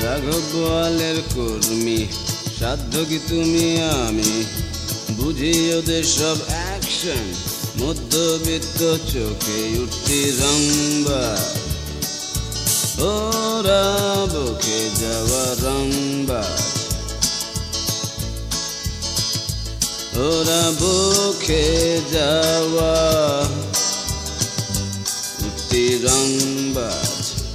রাঘব বোয়ালের কর্মী, সাধ্য কি তুমি আমি বুঝি ওদের সব অ্যাকশন। মধ্যবিত্ত চোখে উঠতি রংবাজ, ওরা বকে যাওয়া রংবাজ, ওরা বকে যাওয়া উঠতি রংবাজ।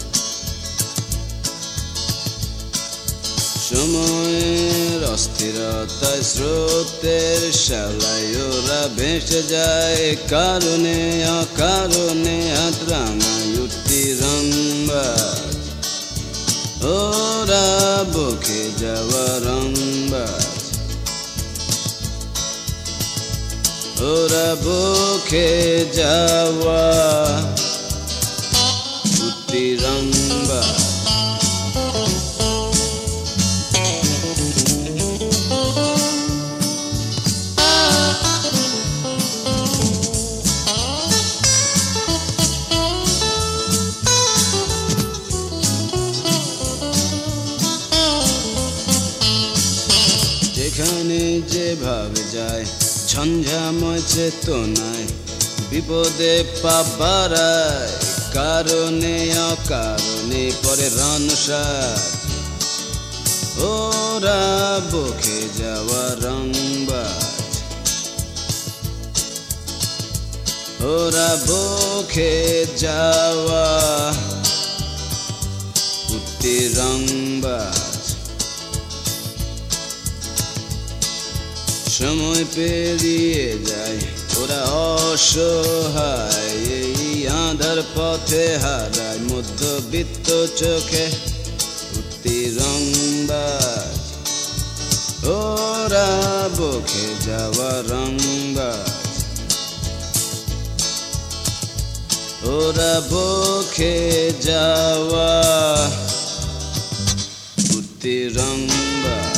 সময়ের অস্থিরতায় স্রোতের শালায় ওরা ভেসে যায়, কারণে অকারণে হাত রাঙায় উঠতি রংবাজ, ওরা বকে যাওয়া রংবাজ, ওরা বকে যাওয়া উঠতি রংবাজ। যেখানে যেভাবে যায় ঝঞ্ঝাময় চেতনায়, বিপদে পা বাড়ায়, কারণে অকারণে পরে রণসাজ, ওরা বকে যাওয়া রংবাজ, ওরা বকে যাওয়া উঠতি রংবাজ। সময় পেরিয়ে যায় ওরা অসহায়, এই আঁধার পথে হারায়, মধ্যবিত্ত চোখে উঠতি রংবাজ, ওরা বকে যাওয়া রংবাজ, ওরা বকে যাওয়া উঠতি রংবাজ।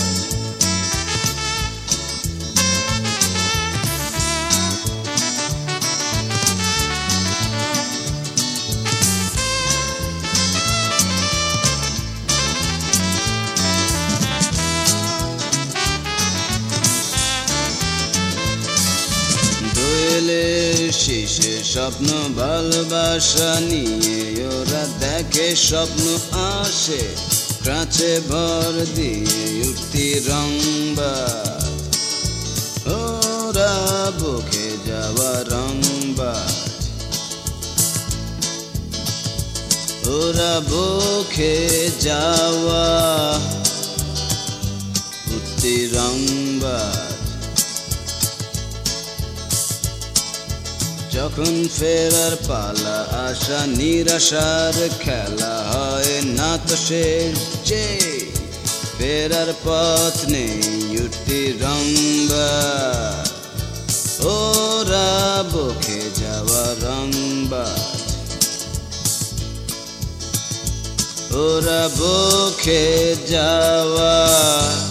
শেষে স্বপ্ন ভালোবাসা নিয়ে ওরা দেখে স্বপ্ন আসে, কাছে ভর দিয়ে উঠতি রংবাজ, ওরা বকে যাওয়া রংবাজ, ওরা বকে যাওয়া উঠতি রংবাজ। যখন ফেরার পালা আশা নিরাশার খেলা হয় না তো শেষ, যে ফেরার পথ নেই উঠতি রংবাজ, ওরা বকে যাওয়া রংবাজ, ওরা বকে যাওয়া